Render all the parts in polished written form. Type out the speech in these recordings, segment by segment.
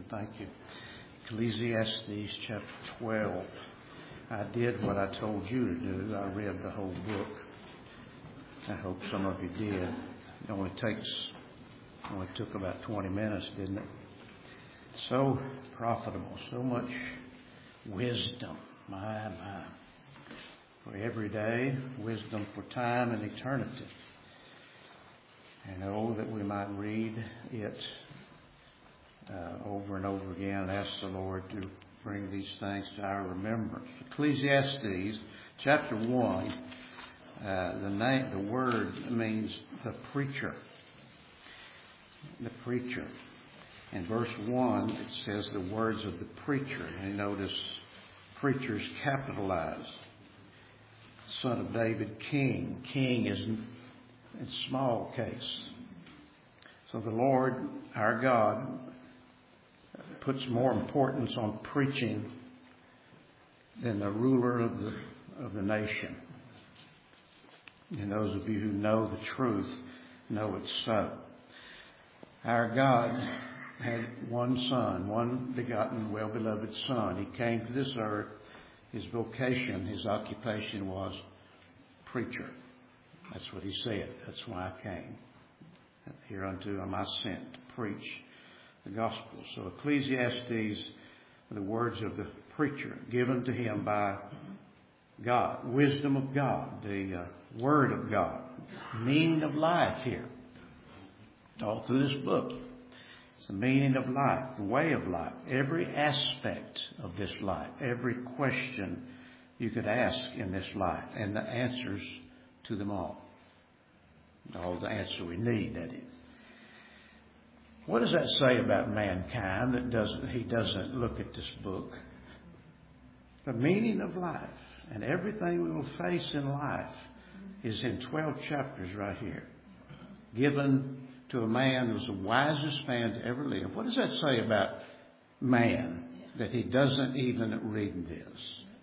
Thank you. Ecclesiastes chapter 12. I did what I told you to do. I read the whole book. I hope some of you did. It only took about 20 minutes, didn't it? So profitable, so much wisdom. My. For every day, wisdom for time and eternity. And oh, that we might read it over and over again and ask the Lord to bring these things to our remembrance. Ecclesiastes chapter 1, the word means the preacher. The preacher. In verse 1, it says the words of the preacher. And you notice preachers capitalized. Son of David, King. King is in small case. So the Lord, our God, puts more importance on preaching than the ruler of the nation. And those of you who know the truth know it's so. Our God had one son, one begotten, well-beloved son. He came to this earth. His vocation, his occupation was preacher. That's what he said. That's why I came. Hereunto am I sent to preach the gospel. So Ecclesiastes, the words of the preacher given to him by God, wisdom of God, the word of God, meaning of life here. All through this book. It's the meaning of life, the way of life, every aspect of this life, every question you could ask in this life, and the answers to them all. All the answer we need, that is. What does that say about mankind that he doesn't look at this book? The meaning of life and everything we will face in life is in 12 chapters right here. Given to a man who was the wisest man to ever live. What does that say about man that he doesn't even read this?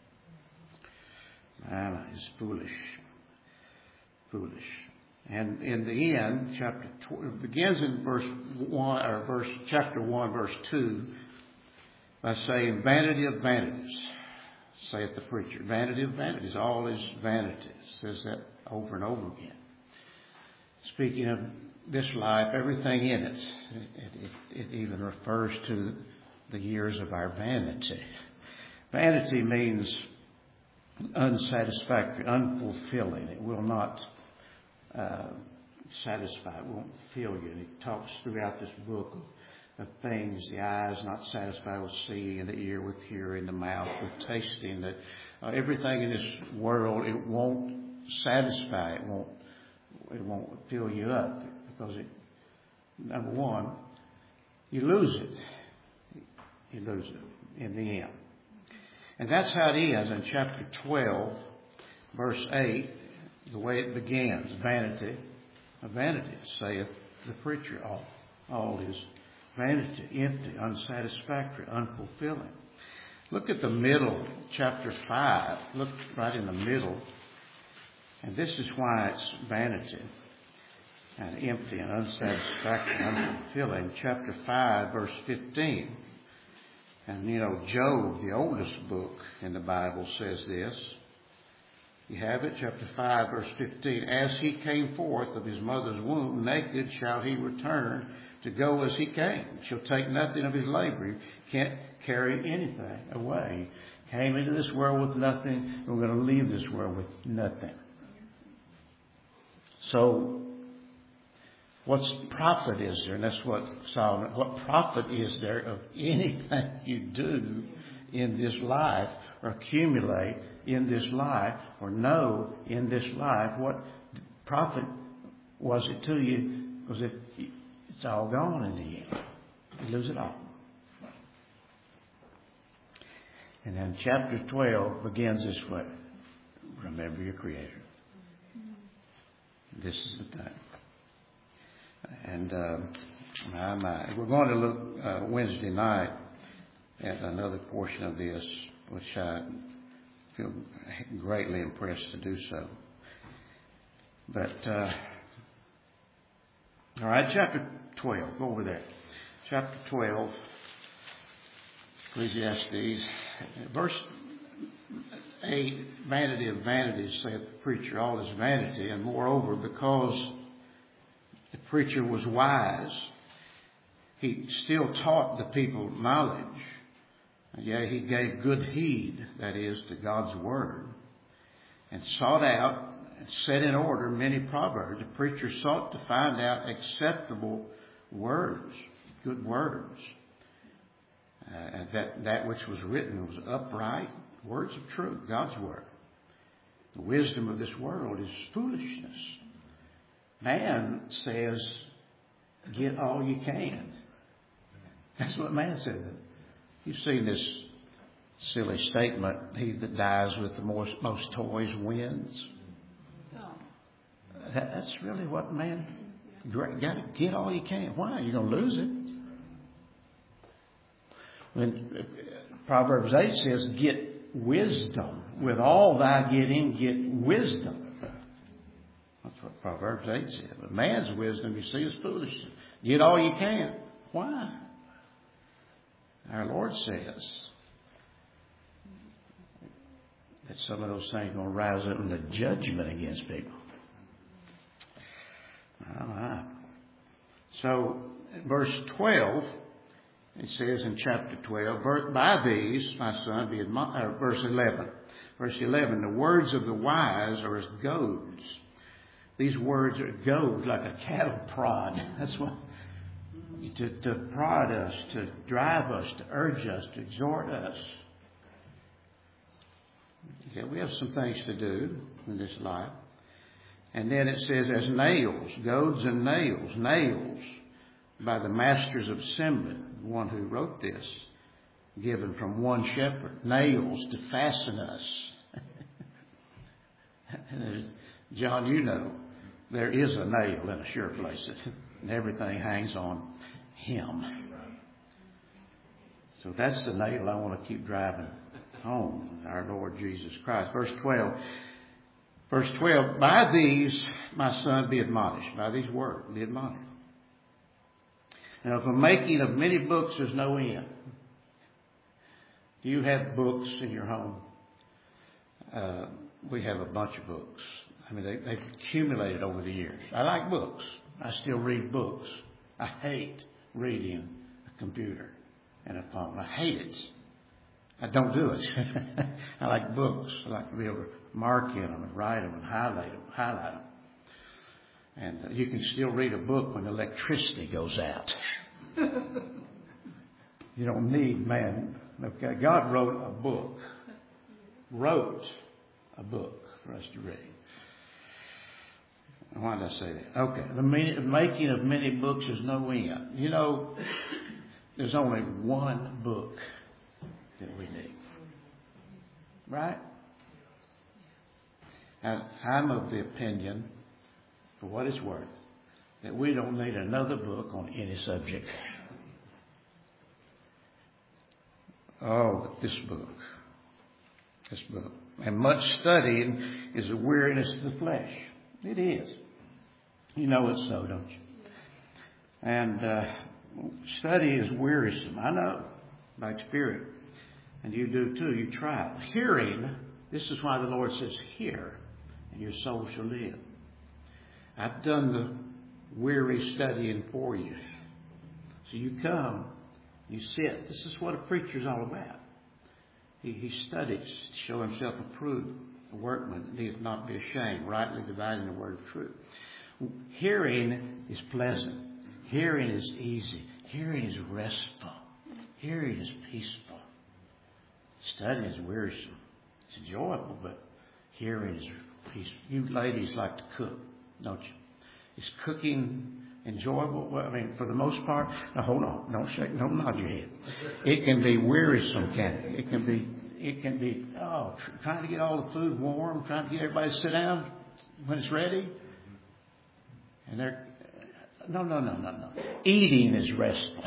Man is foolish. Foolish. And in the end, it begins in chapter 1, verse 2, by saying, vanity of vanities, saith the preacher. Vanity of vanities. All is vanity. It says that over and over again. Speaking of this life, everything in it, it even refers to the years of our vanity. Vanity means unsatisfactory, unfulfilling. It will not satisfy. It won't fill you. And he talks throughout this book of things the eye is not satisfied with seeing, and the ear with hearing, the mouth with tasting. That everything in this world, it won't satisfy. It won't fill you up. Because number one, you lose it. You lose it in the end. And that's how it is in chapter 12, verse 8, the way it begins. Vanity of vanities, saith the preacher. All is vanity, empty, unsatisfactory, unfulfilling. Look at the middle, chapter 5. Look right in the middle. And this is why it's vanity and empty and unsatisfactory and unfulfilling. Chapter 5, verse 15. And Job, the oldest book in the Bible, says this. You have it, chapter 5, verse 15. As he came forth of his mother's womb, naked shall he return to go as he came. Shall take nothing of his labor. He can't carry anything away. He came into this world with nothing. We're going to leave this world with nothing. So, what profit is there? And that's what Solomon, what profit is there of anything you do in this life or accumulate in this life or know in this life? What profit was it to you? Because it's all gone in the end. You lose it all. And then chapter 12 begins this way. Remember your Creator. This is the time. And we're going to look Wednesday night at another portion of this, which I feel greatly impressed to do so. But, all right, chapter 12. Go over there. Chapter 12. Ecclesiastes, verse 8, vanity of vanities, saith the preacher, all is vanity, and moreover, because the preacher was wise, he still taught the people knowledge. Yea, he gave good heed, that is, to God's word, and sought out and set in order many proverbs. The preacher sought to find out acceptable words, good words. And that which was written was upright, words of truth, God's word. The wisdom of this world is foolishness. Man says, get all you can. That's what man says. You've seen this silly statement, he that dies with the most toys wins. That's really what man, you got to get all you can. Why? You're going to lose it. When Proverbs 8 says, get wisdom. With all thy getting, get wisdom. That's what Proverbs 8 says. But man's wisdom, you see, is foolishness. Get all you can. Why? Our Lord says that some of those things are going to rise up in the judgment against people. All right. So, verse 12, it says in chapter 12, by these, my son, be admonished. Verse 11. Verse 11, the words of the wise are as goads. These words are goads, like a cattle prod. That's what, to prod us, to drive us, to urge us, to exhort us. Yeah, we have some things to do in this life. And then it says as nails, goads and nails, nails by the masters of assembly, the one who wrote this, given from one shepherd, nails to fasten us. John, you know, there is a nail in a sure place, and everything hangs on him. So that's the nail I want to keep driving home, our Lord Jesus Christ. Verse 12, by these, my son, be admonished. By these words, be admonished. Now, of the making of many books, there's no end. Do you have books in your home? We have a bunch of books. I mean, they've accumulated over the years. I like books. I still read books. I hate reading a computer and a phone. I hate it. I don't do it. I like books. I like to be able to mark in them and write them and highlight them. And you can still read a book when electricity goes out. You don't need, man. Okay, God wrote a book. Wrote a book for us to read. Why did I say that? Okay, the making of many books is no end. You know, there's only one book that we need. Right? And I'm of the opinion, for what it's worth, that we don't need another book on any subject. Oh, but this book. And much studying is a weariness to the flesh. It is. You know it's so, don't you? And study is wearisome. I know by experience. And you do too. You try it. Hearing, this is why the Lord says, hear, and your soul shall live. I've done the weary studying for you. So you come, you sit. This is what a preacher's all about. He studies to show himself approved, a workman that needeth not be ashamed, rightly dividing the word of truth. Hearing is pleasant. Hearing is easy. Hearing is restful. Hearing is peaceful. Studying is wearisome. It's enjoyable, but hearing is peaceful. You ladies like to cook, don't you? Is cooking enjoyable? Well, I mean, for the most part. Now, hold on. Don't shake. Don't nod your head. It can be wearisome, can't it? It can be, trying to get all the food warm, trying to get everybody to sit down when it's ready. And they're, no. Eating is restful.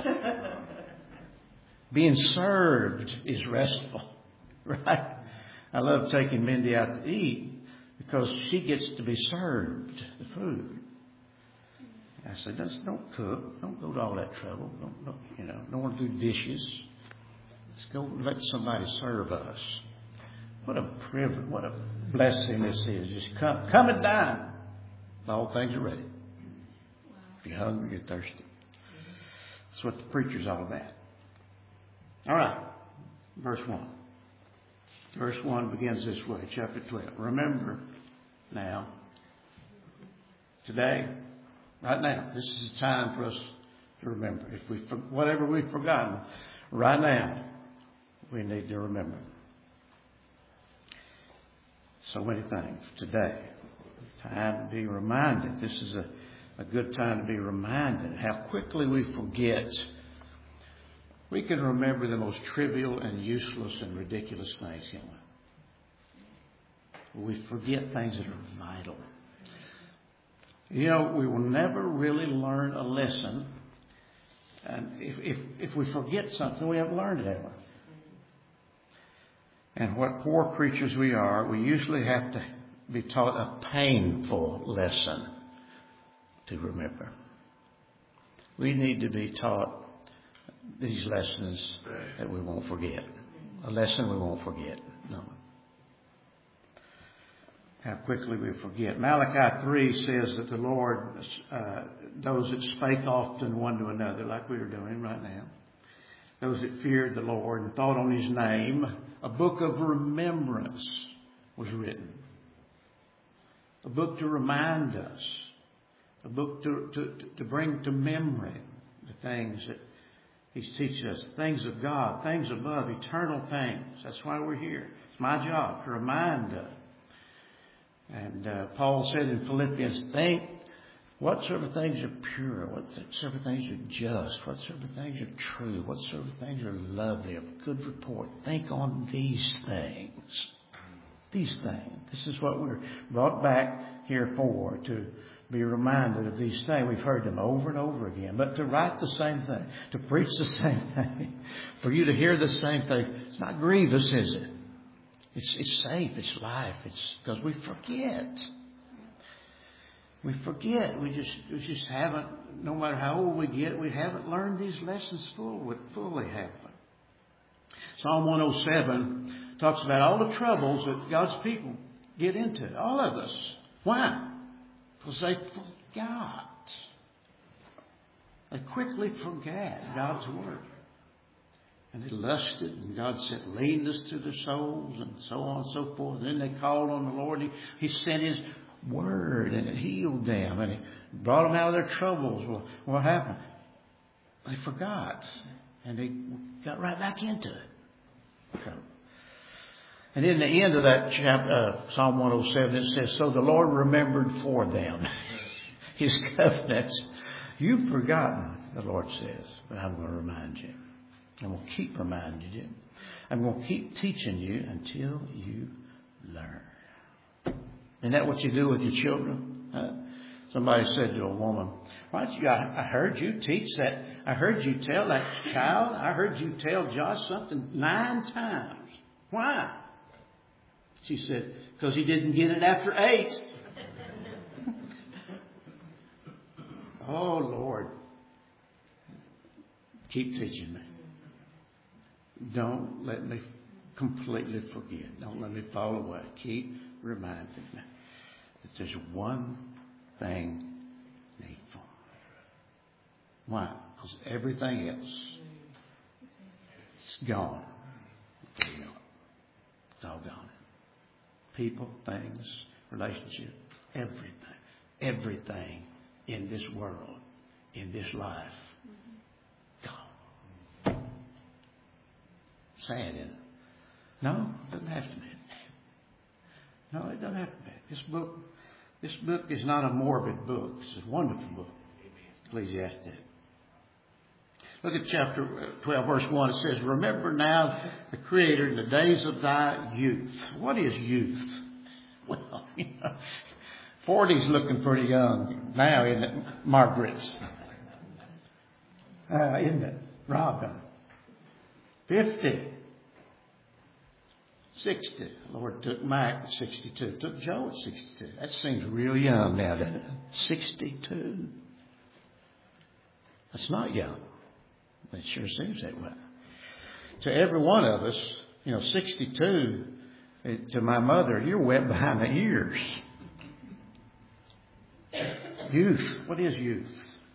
Being served is restful. Right? I love taking Mindy out to eat because she gets to be served the food. I said, don't cook. Don't go to all that trouble. Don't want to do dishes. Let's go let somebody serve us. What a privilege, what a blessing this is. Just come and dine. All things are ready. If you're hungry, you're thirsty. That's what the preacher's all about. All right. Verse 1. Verse 1 begins this way, chapter 12. Remember now, today, right now, this is the time for us to remember. Whatever we've forgotten, right now, we need to remember. So many things today. Time to be reminded. This is a good time to be reminded how quickly we forget. We can remember the most trivial and useless and ridiculous things, can't we? We forget things that are vital. You know, we will never really learn a lesson. And if we forget something, we haven't learned it ever. And what poor creatures we are, we usually have to be taught a painful lesson to remember. We need to be taught these lessons that we won't forget. A lesson we won't forget. No. How quickly we forget. Malachi 3 says that the Lord, those that spake often one to another, like we are doing right now, those that feared the Lord and thought on His name, a book of remembrance was written. A book to remind us. A book to bring to memory the things that He's teaching us. Things of God, things above, eternal things. That's why we're here. It's my job to remind us. And Paul said in Philippians, think whatsoever things are pure, whatsoever things are just, whatsoever things are true, whatsoever things are lovely, of good report. Think on these things. These things. This is what we're brought back here for, to be reminded of these things. We've heard them over and over again. But to write the same thing, to preach the same thing, for you to hear the same thing, it's not grievous, is it? It's safe. It's life. It's because we forget. We forget. We just haven't, no matter how old we get, we haven't learned these lessons fully, have we? Psalm 107 talks about all the troubles that God's people get into. All of us. Why? Because they forgot. They quickly forgot God's Word. And they lusted, and God sent leanness to their souls, and so on and so forth. And then they called on the Lord. He sent His Word, and it healed them, and He brought them out of their troubles. Well, what happened? They forgot, and they got right back into it. Okay. And in the end of that chapter, Psalm 107, it says, so the Lord remembered for them His covenants. You've forgotten, the Lord says, but I'm going to remind you. I'm going to keep reminding you. I'm going to keep teaching you until you learn. Isn't that what you do with your children? Huh? Somebody said to a woman, why don't you, I heard you teach that. I heard you tell that child. I heard you tell Josh something 9 times. Why? She said, because he didn't get it after 8. Oh, Lord. Keep teaching me. Don't let me completely forget. Don't let me fall away. Keep reminding me that there's one thing needful. Why? Because everything else is gone. It's all gone. People, things, relationships, everything in this world, in this life, gone. Sad, isn't it? No, it doesn't have to be. No, it doesn't have to be. This book is not a morbid book. It's a wonderful book. Ecclesiastes. Look at chapter 12, verse 1. It says, remember now the Creator in the days of thy youth. What is youth? Well, 40's looking pretty young now, isn't it, Margaret? Isn't it, Robin? 50. 60. The Lord took Mike at 62. Took Joe at 62. That seems real young now, doesn't it? 62. That's not young. It sure seems that way. to every one of us, 62, to my mother, you're wet behind the ears. Youth. What is youth?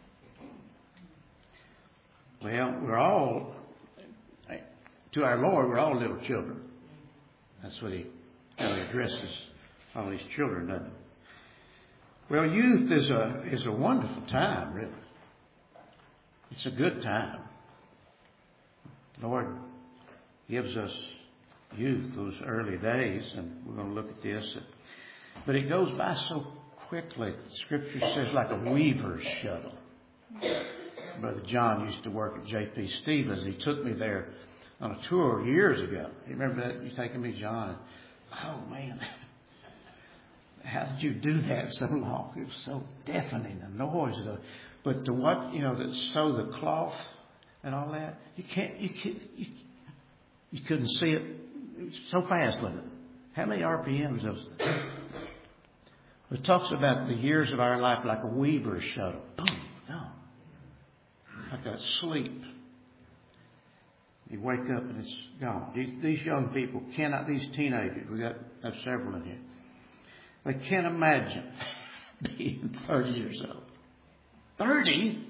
Well, we're all, to our Lord, we're all little children. That's what He addresses all these children, doesn't He? Well, youth is a wonderful time, really. It's a good time. The Lord gives us youth, those early days, and we're going to look at this. But it goes by so quickly. Scripture says like a weaver's shuttle. Brother John used to work at J.P. Stevens. He took me there on a tour years ago. You remember that? You taking me, John? Oh, man. How did you do that so long? It was so deafening, the noise. But to what, to sew the cloth and all that, you couldn't see it. It was so fast with it. How many RPMs was it? It talks about the years of our life like a weaver's shuttle. Boom, gone. Like a sleep. You wake up and it's gone. These young people cannot, these teenagers, we have several in here. They can't imagine being 30 years old. 30?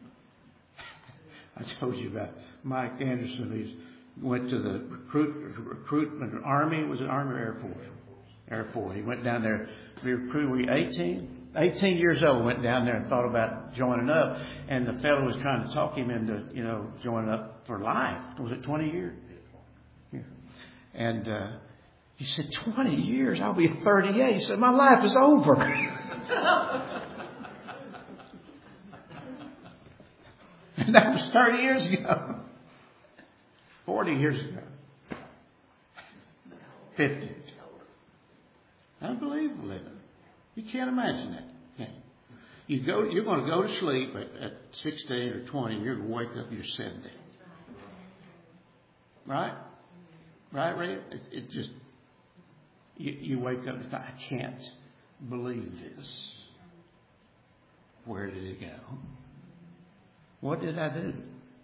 I told you about Mike Anderson. He went to the recruitment Army. Was it Army or Air Force? Air Force. He went down there to be recruited. Were you 18? 18 years old. Went down there and thought about joining up. And the fellow was trying to talk him into, joining up for life. Was it 20 years? Yeah. And he said, 20 years? I'll be 38. He said, my life is over. And that was 30 years ago. 40 years ago. 50. Unbelievable, isn't it? You can't imagine that. Can you? You're going to go to sleep at 16 or 20, and you're going to wake up, you're 70. Right? Right, Ray? It just, you wake up and think, I can't believe this. Where did it go? What did I do?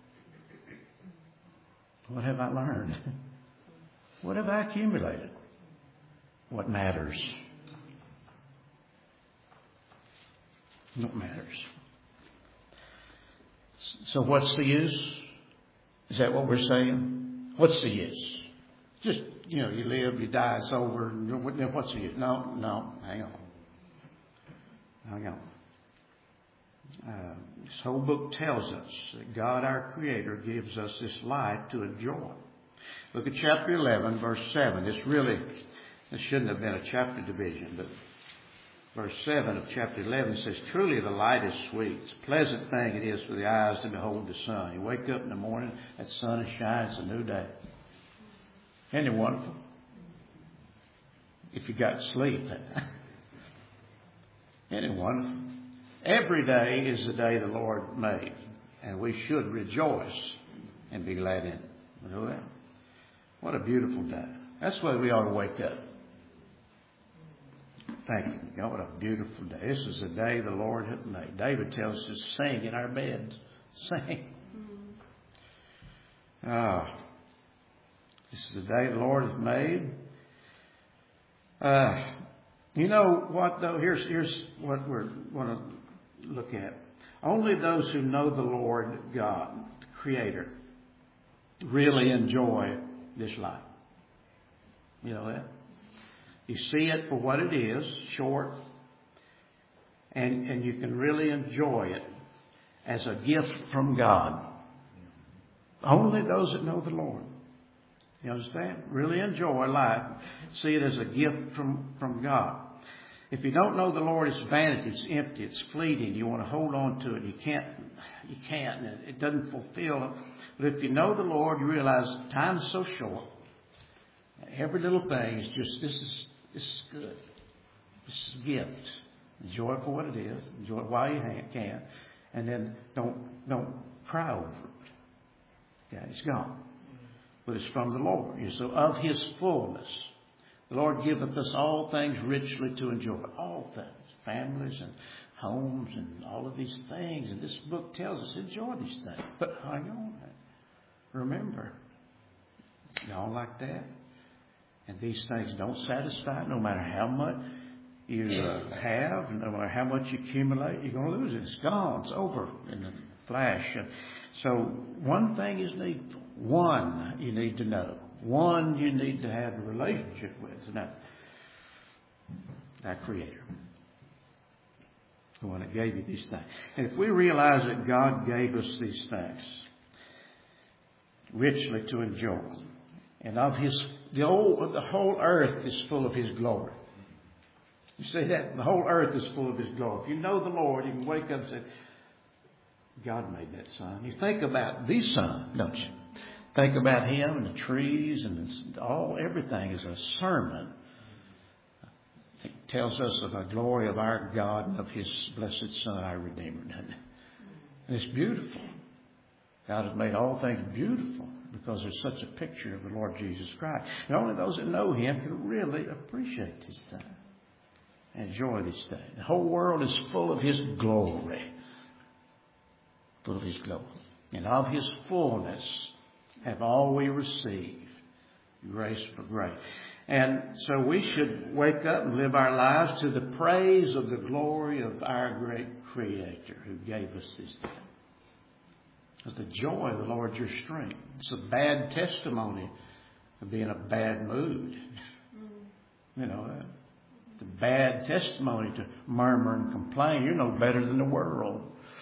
What have I learned? What have I accumulated? What matters? What matters? So what's the use? Is that what we're saying? What's the use? Just, you live, you die, it's over. What's the use? No, hang on. This whole book tells us that God, our Creator, gives us this life to enjoy. Look at chapter 11, verse 7. This shouldn't have been a chapter division, but verse 7 of chapter 11 says, truly the light is sweet. It's a pleasant thing it is for the eyes to behold the sun. You wake up in the morning, that sun is shining, it's a new day. Isn't it wonderful? If you got sleep. Isn't it wonderful? Every day is the day the Lord made, and we should rejoice and be glad in it. You know that? What a beautiful day. That's why we ought to wake up. Thank you, God. What a beautiful day. This is the day the Lord hath made. David tells us to sing in our beds. Sing. This is the day the Lord hath made. You know what, though? Here's what we're going to look at. Only those who know the Lord God, the Creator, really enjoy this life. You know that? You see it for what it is, short, and you can really enjoy it as a gift from God. Only those that know the Lord. You understand? Really enjoy life. See it as a gift from God. If you don't know the Lord, it's vanity, it's empty, it's fleeting. You want to hold on to it. You can't. And it doesn't fulfill it. But if you know the Lord, you realize time is so short. Every little thing is just, this is good. This is a gift. Enjoy it for what it is. Enjoy it while you can. And then don't cry over it. Yeah, it's gone. But it's from the Lord. So of His fullness, the Lord giveth us all things richly to enjoy. All things. Families and homes and all of these things. And this book tells us enjoy these things. But hang on. Remember, Y'all like that? And these things don't satisfy no matter how much you have, no matter how much you accumulate, you're going to lose it. It's gone. It's over in a flash. So one thing is needful. One you need to know. One you need to have a relationship with. And that Creator. The one that gave you these things. And if we realize that God gave us these things richly to enjoy, and of the whole earth is full of His glory. You see that? The whole earth is full of His glory. If you know the Lord, you can wake up and say, God made that sun. You think about the sun, don't you? Think about Him and the trees and everything is a sermon. It tells us of the glory of our God and of His blessed Son, our Redeemer, doesn't it? And it's beautiful. God has made all things beautiful because there's such a picture of the Lord Jesus Christ. And only those that know Him can really appreciate these things. Enjoy these things. The whole world is full of His glory. Full of His glory. And of His fullness have all we received. Grace for grace. And so we should wake up and live our lives to the praise of the glory of our great Creator who gave us these things. Because the joy of the Lord is your strength. It's a bad testimony of being in a bad mood. You know, it's a bad testimony to murmur and complain. You're no better than the world.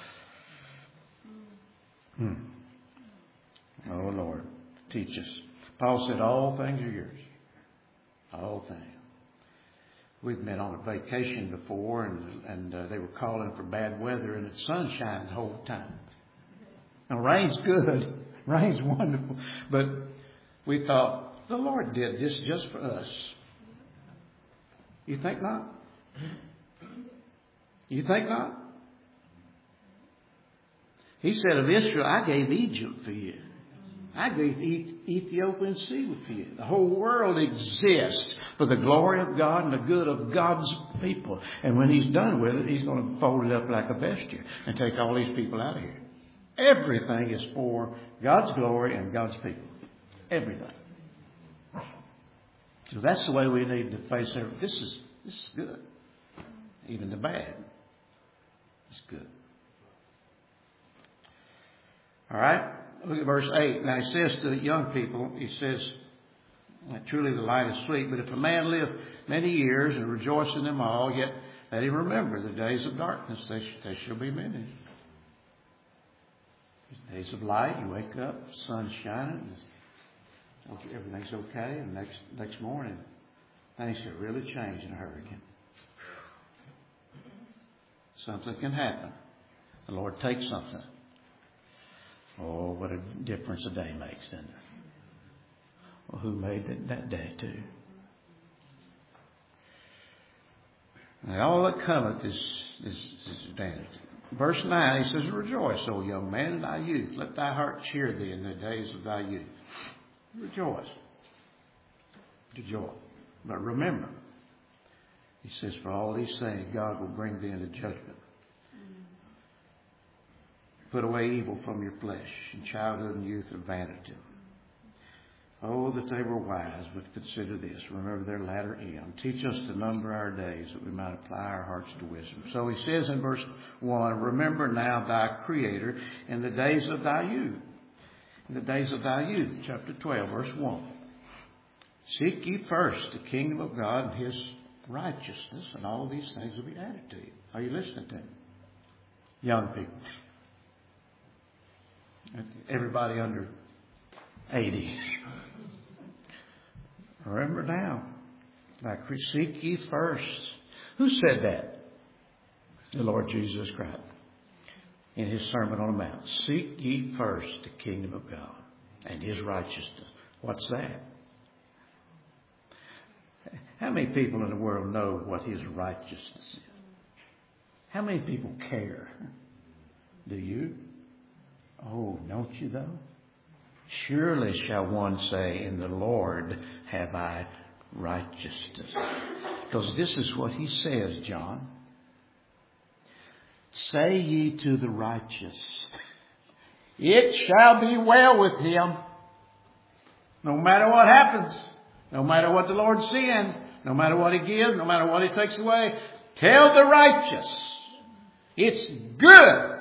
Oh, Lord, teach us. Paul said, all things are yours. All things. We've been on a vacation before, and they were calling for bad weather, and it's sunshine the whole time. Now, rain's good. Rain's wonderful. But we thought, the Lord did this just for us. You think not? You think not? He said of Israel, I gave Egypt for you. I gave Ethiopian Sea for you. The whole world exists for the glory of God and the good of God's people. And when He's done with it, He's going to fold it up like a vesture and take all these people out of here. Everything is for God's glory and God's people. Everything. So that's the way we need to face everything. This is good. Even the bad is good. All right. Look at verse 8. Now he says to the young people, he says, truly the light is sweet, but if a man live many years and rejoice in them all, yet let him remember the days of darkness, they shall be many. Days of light, you wake up, the sun's shining, everything's okay, and next morning things can really change in a hurricane. Something can happen. The Lord takes something. Oh, what a difference a day makes, doesn't it? Well, who made that day too? Now, all that cometh is vanity. Verse 9, he says, rejoice, O young man, in thy youth. Let thy heart cheer thee in the days of thy youth. Rejoice. Rejoice. But remember, he says, for all these things, God will bring thee into judgment. Put away evil from your flesh, and childhood and youth are vanity. Oh, that they were wise, but consider this. Remember their latter end. Teach us to number our days, that we might apply our hearts to wisdom. So he says in verse 1, remember now thy Creator in the days of thy youth. In the days of thy youth, chapter 12, verse 1. Seek ye first the kingdom of God and His righteousness, and all these things will be added to you. Are you listening to me? Young people. Everybody under 80. Remember now, seek ye first. Who said that? The Lord Jesus Christ. In His Sermon on the Mount. Seek ye first the kingdom of God and His righteousness. What's that? How many people in the world know what His righteousness is? How many people care? Do you? Oh, don't you though? Surely shall one say, in the Lord have I righteousness. Because this is what He says, John. Say ye to the righteous, it shall be well with him. No matter what happens, no matter what the Lord sends, no matter what He gives, no matter what He takes away, tell the righteous, it's good.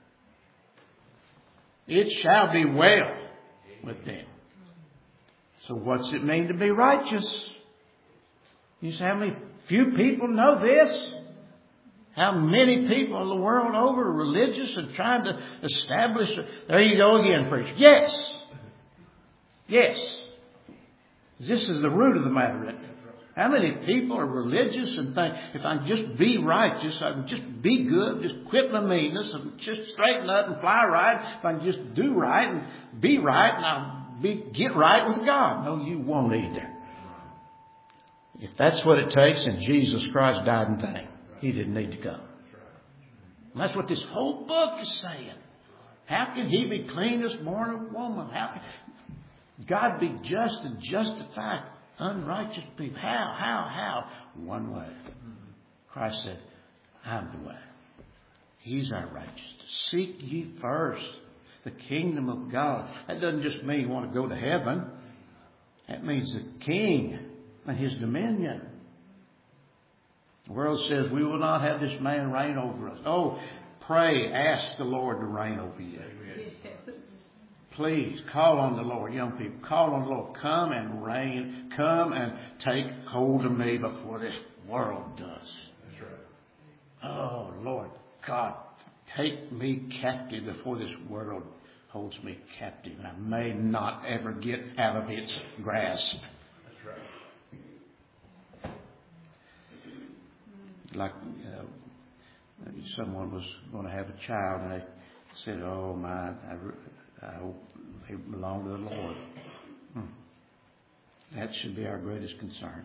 It shall be well with them. So what's it mean to be righteous? You say, how many few people know this? How many people in the world over are religious and trying to establish... There you go again, preacher. Yes. Yes. This is the root of the matter, isn't it? How many people are religious and think, if I can just be righteous, I can just be good, just quit my meanness and just straighten up and fly right, if I can just do right and be right and I'll get right with God. No, you won't either. If that's what it takes, then Jesus Christ died in vain. He didn't need to come. And that's what this whole book is saying. How can He be clean as born of woman? How can God be just and justify unrighteous people? How? One way. Christ said, I'm the way. He's our righteousness. Seek ye first the kingdom of God. That doesn't just mean you want to go to heaven. That means the King and His dominion. The world says we will not have this man reign over us. Oh, pray, ask the Lord to reign over you. Please call on the Lord, young people. Call on the Lord. Come and reign. Come and take hold of me before this world does. That's right. Oh, Lord God, take me captive before this world holds me captive. I may not ever get out of its grasp. That's right. Like someone was going to have a child and they said, oh my, I hope they belong to the Lord. That should be our greatest concern.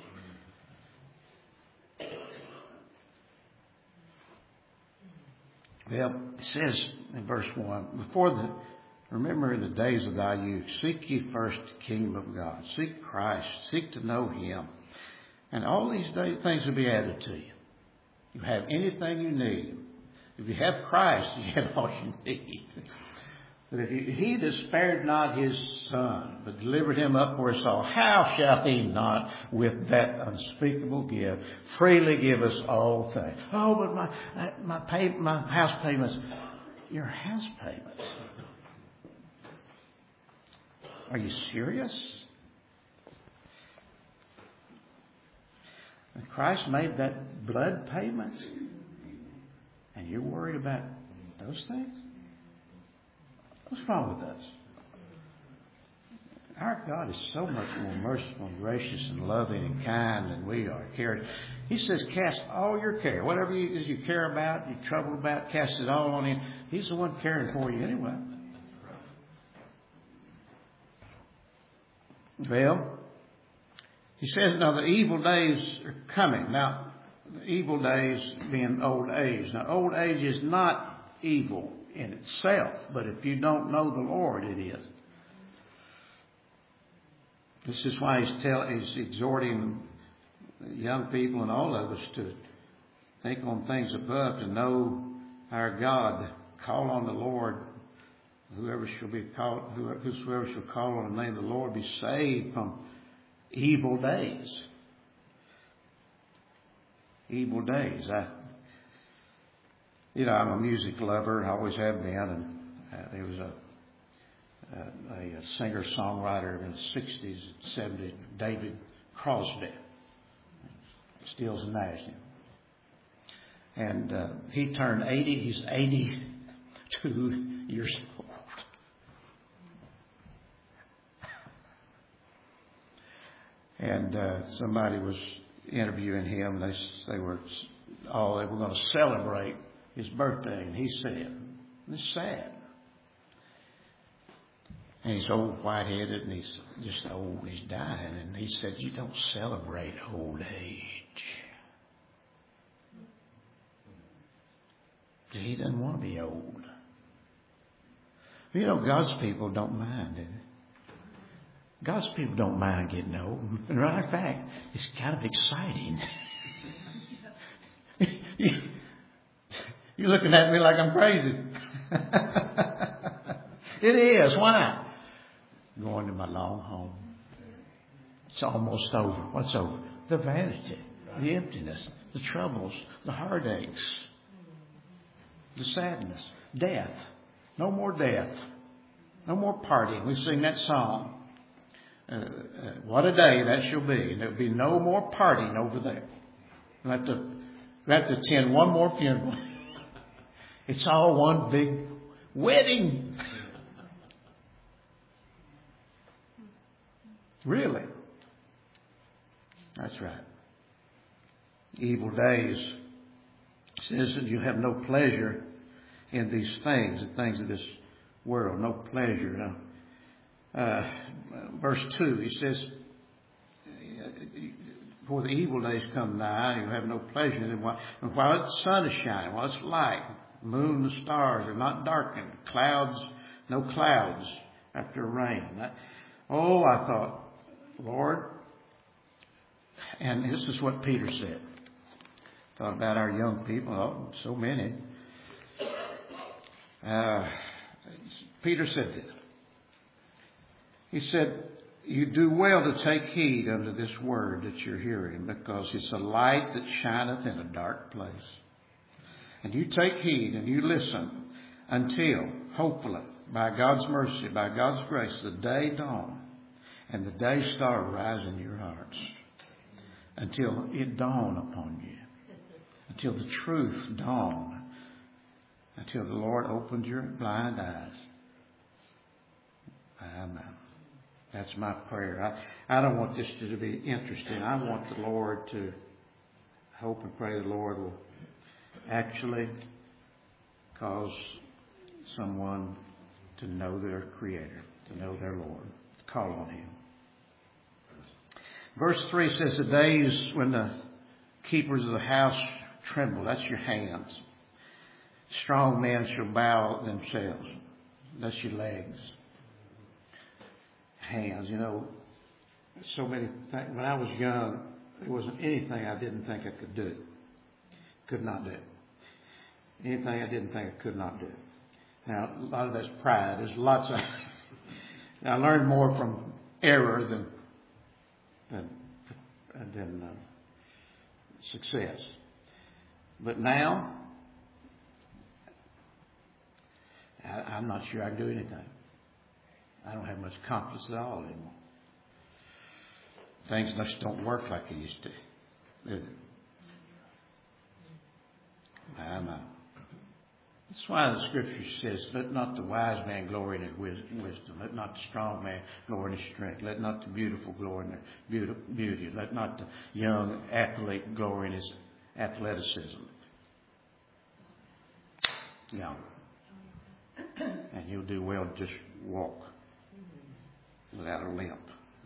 Well, it says in verse 1, remember in the days of thy youth, seek ye first the kingdom of God. Seek Christ. Seek to know Him. And all these things will be added to you. You have anything you need. If you have Christ, you have all you need. But if He that spared not His Son, but delivered Him up for us all, how shall He not with that unspeakable gift freely give us all things? Oh, but my house payments. Your house payments? Are you serious? And Christ made that blood payment, and you're worried about those things? What's wrong with us? Our God is so much more merciful and gracious and loving and kind than we are. He says, cast all your care. Whatever you care about, you're troubled about, cast it all on Him. He's the one caring for you anyway. Well, He says, now the evil days are coming. Now, the evil days being old age. Now, old age is not evil in itself, but if you don't know the Lord, it is. This is why He's exhorting young people and all of us to think on things above, to know our God, call on the Lord. Whosoever shall call on the name of the Lord be saved from evil days. Evil days. I'm a music lover. I always have been. And there was a singer-songwriter in the 60s, 70s, David Crosby, Stills and Nash. And he turned 80. He's 82 years old. And somebody was interviewing him, and they were going to celebrate his birthday, and he said, "It's sad." And he's old, white-headed, and he's just old. He's dying, and he said, "You don't celebrate old age." He doesn't want to be old. God's people don't mind, do they? God's people don't mind getting old. In fact, it's kind of exciting. You're looking at me like I'm crazy. It is. Why? going to my long home. It's almost over. What's over? The vanity, the emptiness, the troubles, the heartaches, the sadness, death. No more death. No more partying. We sing that song. What a day that shall be. There'll be no more partying over there. We'll have to attend one more funeral. It's all one big wedding. Really? That's right. Evil days says that you have no pleasure in these things, the things of this world. No pleasure. Verse 2, he says, "For the evil days come nigh, you have no pleasure in them. And while the sun is shining, while it's light, the moon and the stars are not darkened, no clouds after rain." I thought, Lord, and this is what Peter said. Thought about our young people. Oh, so many. Peter said this. He said, "You do well to take heed unto this word that you're hearing, because it's a light that shineth in a dark place. And you take heed and you listen until, hopefully, by God's mercy, by God's grace, the day dawn and the day star rise in your hearts. Until it dawn upon you. Until the truth dawn. Until the Lord opened your blind eyes." Amen. That's my prayer. I don't want this to be interesting. I want the Lord to hope and pray the Lord will actually cause someone to know their Creator, to know their Lord, to call on Him. Verse 3 says, "The days when the keepers of the house tremble," that's your hands. "Strong men shall bow themselves," that's your legs. Hands, so many things. When I was young, there wasn't anything I didn't think I could do. Could not do. Anything I didn't think I could not do. Now, a lot of that's pride. There's lots of... I learned more from error than success. But now, I'm not sure I can do anything. I don't have much confidence at all anymore. Things just don't work like they used to. Do they? That's why the Scripture says, "Let not the wise man glory in his wisdom. Let not the strong man glory in his strength. Let not the beautiful glory in their beauty. Let not the young athlete glory in his athleticism." Yeah. And you'll do well to just walk without a limp.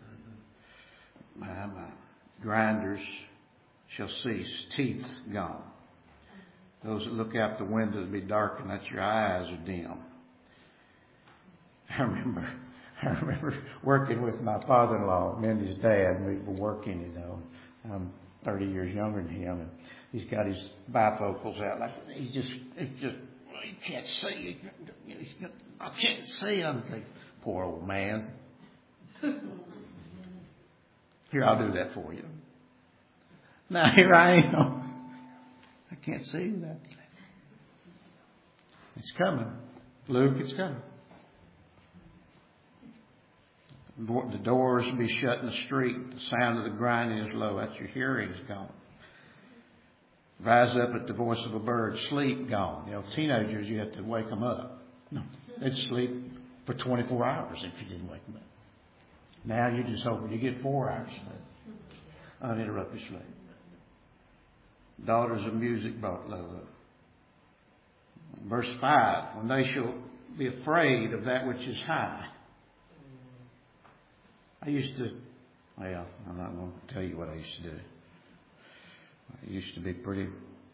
My. Grinders shall cease. Teeth gone. Those that look out the window will be darkened. That's your eyes are dim. I remember working with my father-in-law, Mindy's dad, and we were working, I'm 30 years younger than him, and he's got his bifocals out. Like you can't see. I can't see him. Poor old man. Here, I'll do that for you. Now, here I am. I can't see that. It's coming. Luke, it's coming. The doors will be shut in the street. The sound of the grinding is low. That's your hearing is gone. Rise up at the voice of a bird. Sleep gone. Teenagers, you have to wake them up. No, they'd sleep for 24 hours if you didn't wake them up. Now you're just hoping you get 4 hours sleep. Uninterrupted sleep. Daughters of music brought low up. Verse 5, "When they shall be afraid of that which is high." I'm not going to tell you what I used to do. I used to be pretty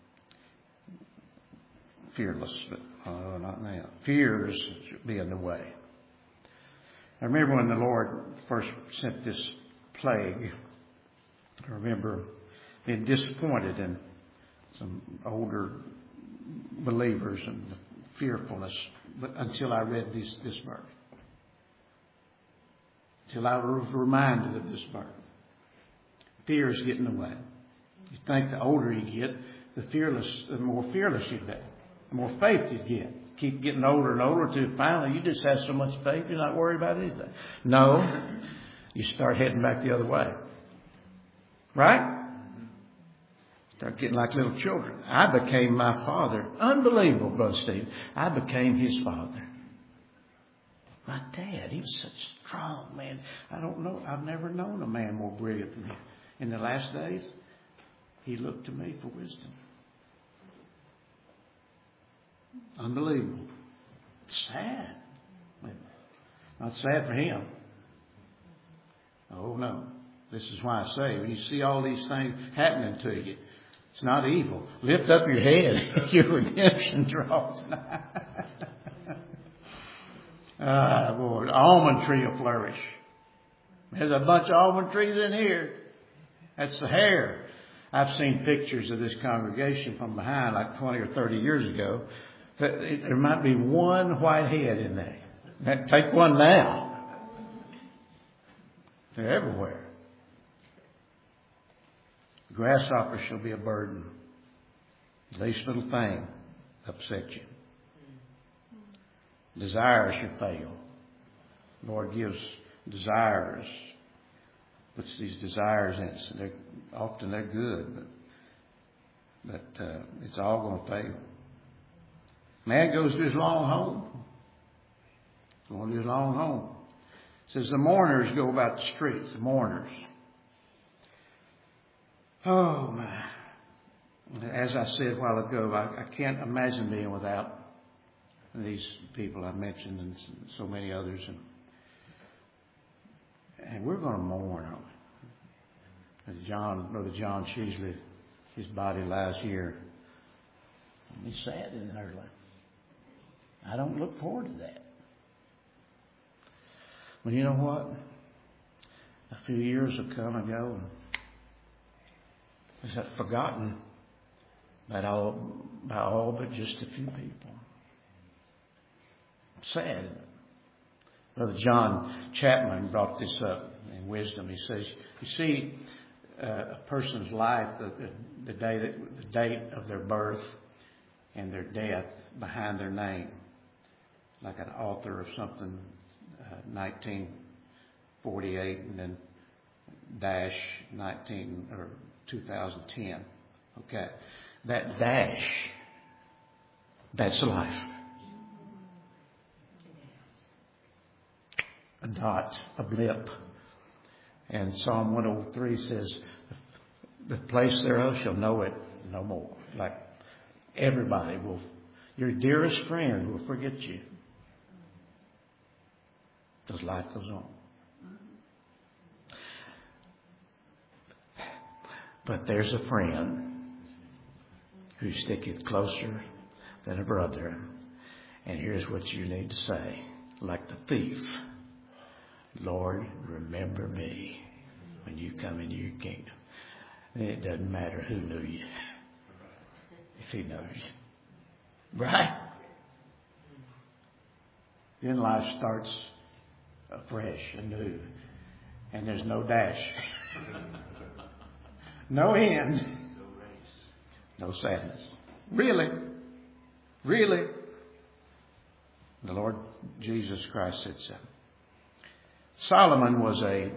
fearless, but not now. Fears should be in the way. I remember when the Lord first sent this plague, I remember being disappointed in some older believers and the fearfulness, but until I read this verse. till I was reminded of this burden. Fear is getting away. You think the older you get, the more fearless you get, the more faith you get. Keep getting older and older till finally you just have so much faith you're not worried about anything. No, you start heading back the other way. Right? Start getting like little children. I became my father. Unbelievable, Brother Steve. I became his father. My dad, he was such a strong man. I don't know. I've never known a man more brilliant than him. In the last days, he looked to me for wisdom. Unbelievable. Sad. Not sad for him. Oh, no. This is why I say, when you see all these things happening to you, it's not evil. Lift up your head. Your redemption draws nigh. Boy, the almond tree will flourish. There's a bunch of almond trees in here. That's the hair. I've seen pictures of this congregation from behind like 20 or 30 years ago. There might be one white head in there. Take one now. They're everywhere. Grasshopper shall be a burden. The least little thing upsets you. Desires shall fail. The Lord gives desires. Puts these desires in us. Often they're good, but it's all going to fail. Man goes to his long home. Going to his long home. It says the mourners go about the streets. The mourners. Oh, my. As I said a while ago, I can't imagine being without these people I mentioned and so many others. And we're going to mourn, aren't we? Brother John Sheasley, his body lies here. He's sad in her life. I don't look forward to that. Well, you know what? A few years have come and go, and I've forgotten by all but just a few people. Sad. Brother John Chapman brought this up in Wisdom. He says, you see, a person's life, the date of their birth and their death behind their name, like an author of something, 1948, and then dash 19 or 2010. Okay, that dash, that's life. A dot, a blip. And Psalm 103 says, the place thereof shall know it no more. Like everybody will, your dearest friend will forget you. Because life goes on. But there's a friend who sticketh closer than a brother. And here's what you need to say. Like the thief. Lord, remember me when you come into your kingdom. And it doesn't matter who knew you, if he knows you. Right? Then life starts afresh, anew. And there's no dash. No end. No sadness. Really? Really? The Lord Jesus Christ said so. Solomon was a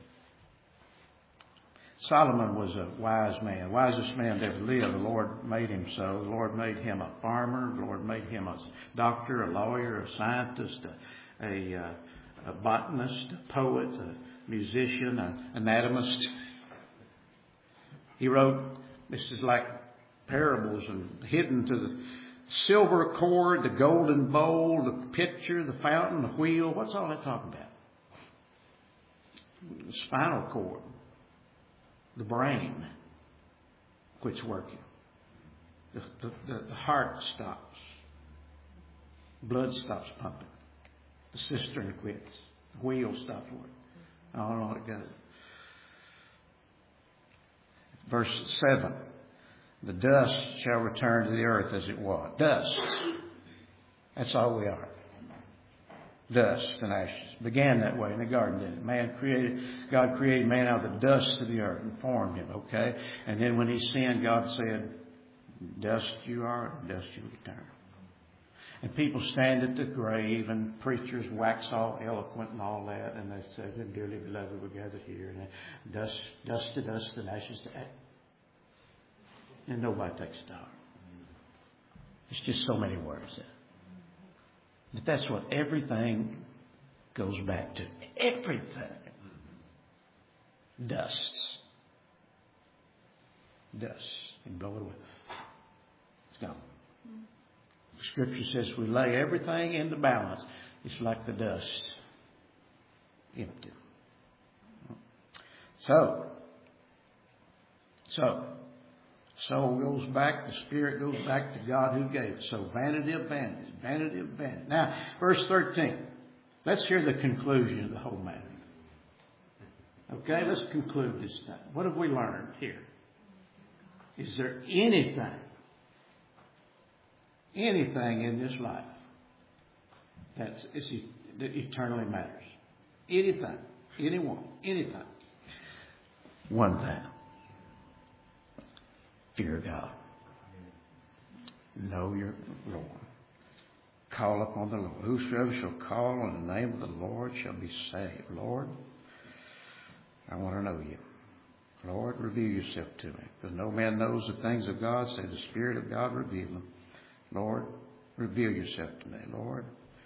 wise man, wisest man that ever lived. The Lord made him so. The Lord made him a farmer. The Lord made him a doctor, a lawyer, a scientist, a botanist, a poet, a musician, an anatomist. He wrote, this is like parables and hidden to the silver cord, the golden bowl, the pitcher, the fountain, the wheel. What's all that talking about? The spinal cord, the brain quits working. The heart stops. Blood stops pumping. The cistern quits. The wheel stops working. On and on it goes. Verse 7. The dust shall return to the earth as it was. Dust. That's all we are. Dust and ashes. Began that way in the garden, didn't it? God created man out of the dust of the earth and formed him, okay? And then when he sinned, God said, dust you are, dust you return. And people stand at the grave and preachers wax all eloquent and all that, and they say, dearly beloved, we're gathered here. And dust to dust and ashes to ashes. And nobody takes it to heart. It's just so many words there. But that's what everything goes back to. Everything. Dust. Dust. And blow it away. It's gone. The Scripture says we lay everything in the balance. It's like the dust. Empty. So, soul goes back, the spirit goes back to God who gave it. So vanity of vanities, vanity of vanity. Now, verse 13. Let's hear the conclusion of the whole matter. Okay, let's conclude this thing. What have we learned here? Is there anything in this life that eternally matters? Anything, anyone, anything. One thing. Fear God. Know your Lord. Call upon the Lord. Whosoever shall call on the name of the Lord shall be saved. Lord, I want to know you. Lord, reveal yourself to me. Because no man knows the things of God, save the Spirit of God reveal them. Lord, reveal yourself to me. Lord.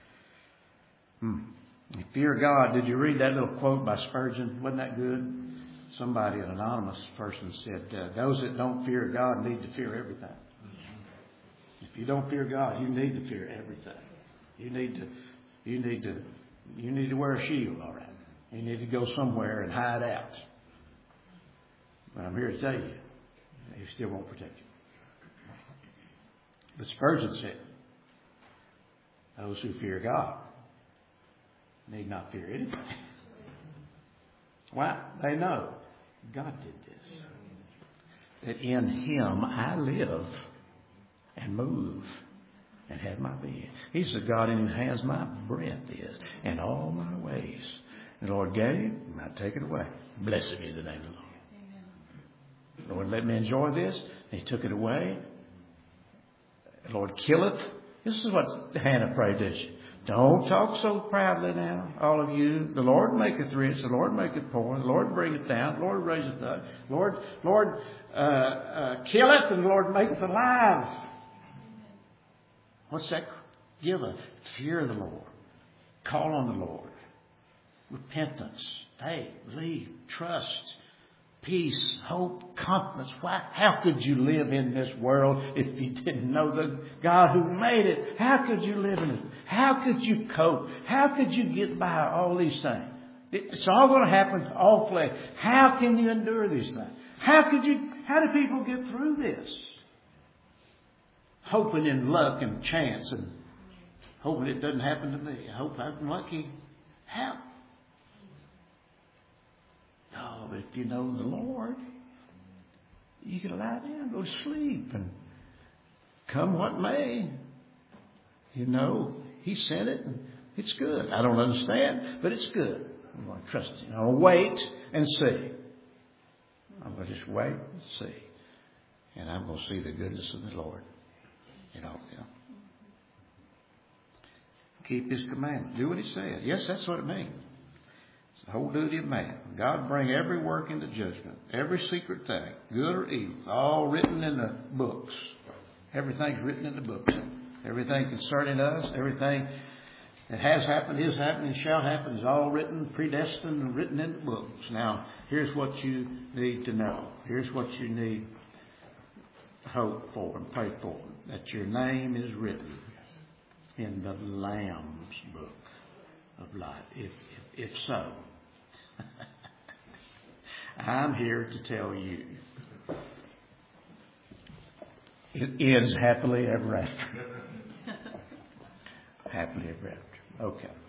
Fear God. Did you read that little quote by Spurgeon? Wasn't that good? Somebody, an anonymous person, said, those that don't fear God need to fear everything. If you don't fear God, you need to fear everything. You need to wear a shield, all right. You need to go somewhere and hide out. But I'm here to tell you, He still won't protect you. But Spurgeon said, those who fear God need not fear anything. Why? They know God did this. That in Him I live and move and have my being. He's the God in whose hands my breath is and all my ways. The Lord gave, and I take it away. Blessed be the name of the Lord. The Lord let me enjoy this. And He took it away. The Lord killeth. This is what Hannah prayed, did she? Don't talk so proudly now, all of you. The Lord maketh rich, the Lord maketh poor, the Lord bringeth down, the Lord raiseth up, Lord killeth, and the Lord maketh alive. What's that give us? Fear of the Lord. Call on the Lord. Repentance, faith, belief, trust, peace, hope, confidence. Why? How could you live in this world if you didn't know the God who made it? How could you live in it? How could you cope? How could you get by all these things? It's all going to happen to all flesh. How can you endure these things? How do people get through this? Hoping in luck and chance and hoping it doesn't happen to me. I hope I'm lucky. How? Oh, but if you know the Lord, you can lie down, go to sleep, and come what may. You know, He sent it, and it's good. I don't understand, but it's good. I'm going to trust Him. I'm going to wait and see. I'm going to just wait and see. And I'm going to see the goodness of the Lord in all of them. Keep His commandments. Do what He said. Yes, that's what it means. The whole duty of man. God bring every work into judgment. Every secret thing, good or evil, all written in the books. Everything's written in the books. Everything concerning us, everything that has happened, is happening, shall happen, is all written, predestined, and written in the books. Now, here's what you need to know. Here's what you need to hope for and pray for. That your name is written in the Lamb's book of life. If so, I'm here to tell you, it ends happily ever after. Happily ever after. Okay.